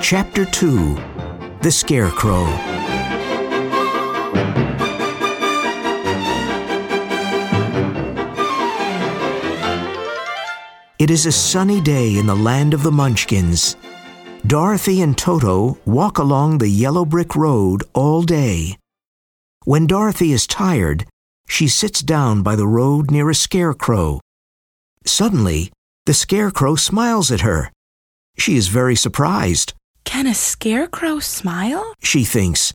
Chapter 2. The Scarecrow. It is a sunny day in the land of the Munchkins. Dorothy and Toto walk along the yellow brick road all day. When Dorothy is tired, she sits down by the road near a scarecrow. Suddenly, the scarecrow smiles at her. She is very surprised. Can a scarecrow smile? She thinks.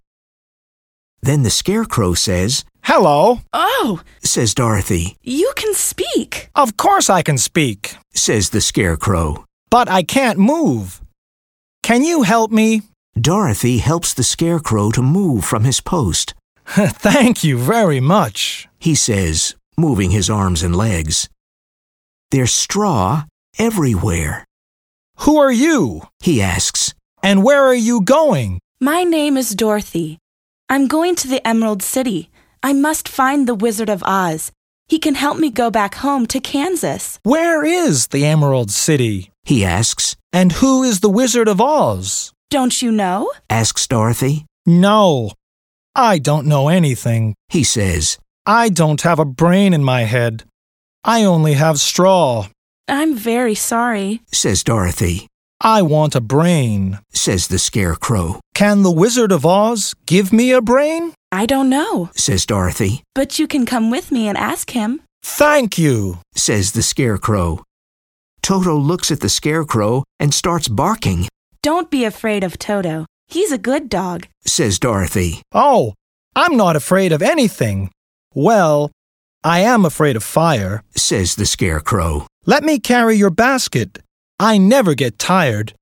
Then the scarecrow says, "Hello," Oh, says Dorothy. you can speak. "Of course I can speak, Says the scarecrow. but I can't move. Can you help me?" Dorothy helps the scarecrow to move from his post. "Thank you very much." He says, moving his arms and legs. There's straw everywhere. "Who are you? He asks. And where are you going?" My name is Dorothy. I'm going to the Emerald City. I must find the Wizard of Oz. He can help me go back home to Kansas. "Where is the Emerald City? He asks. And who is the Wizard of Oz?" Don't you know? Asks Dorothy. "No, I don't know anything. He says. I don't have a brain in my head. I only have straw." I'm very sorry. Says Dorothy. "I want a brain. Says the scarecrow. Can the Wizard of Oz give me a brain?" I don't know, Says Dorothy. but you can come with me and ask him. "Thank you." Says the scarecrow. Toto looks at the scarecrow and starts barking. Don't be afraid of Toto. He's a good dog. Says Dorothy. "Oh, I'm not afraid of anything. Well, I am afraid of fire. Says the scarecrow. Let me carry your basket. I never get tired."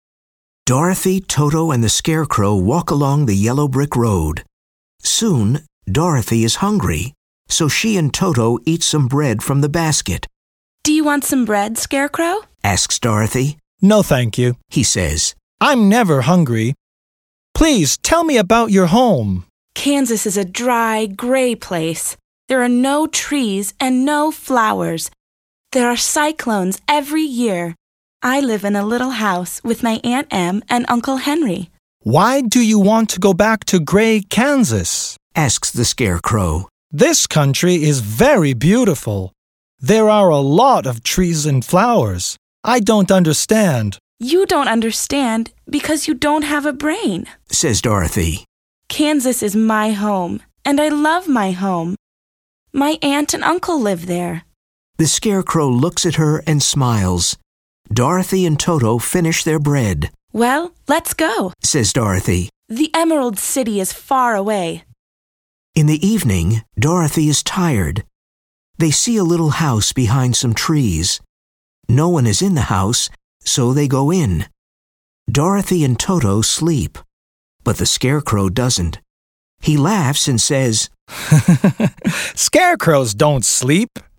Dorothy, Toto, and the scarecrow walk along the yellow brick road. Soon, Dorothy is hungry, so she and Toto eat some bread from the basket. Do you want some bread, Scarecrow? Asks Dorothy. "No, thank you. He says. I'm never hungry. Please tell me about your home." Kansas is a dry, gray place. There are no trees and no flowers. There are cyclones every year. I live in a little house with my Aunt Em and Uncle Henry. "Why do you want to go back to Gray, Kansas?" Asks the scarecrow. "This country is very beautiful. There are a lot of trees and flowers. I don't understand." You don't understand because you don't have a brain. Says Dorothy. Kansas is my home, and I love my home. My aunt and uncle live there. The scarecrow looks at her and smiles. Dorothy and Toto finish their bread. Well, let's go. Says Dorothy. The Emerald City is far away. In the evening, Dorothy is tired. They see a little house behind some trees. No one is in the house, so they go in. Dorothy and Toto sleep, but the scarecrow doesn't. He laughs and says, "Scarecrows don't sleep."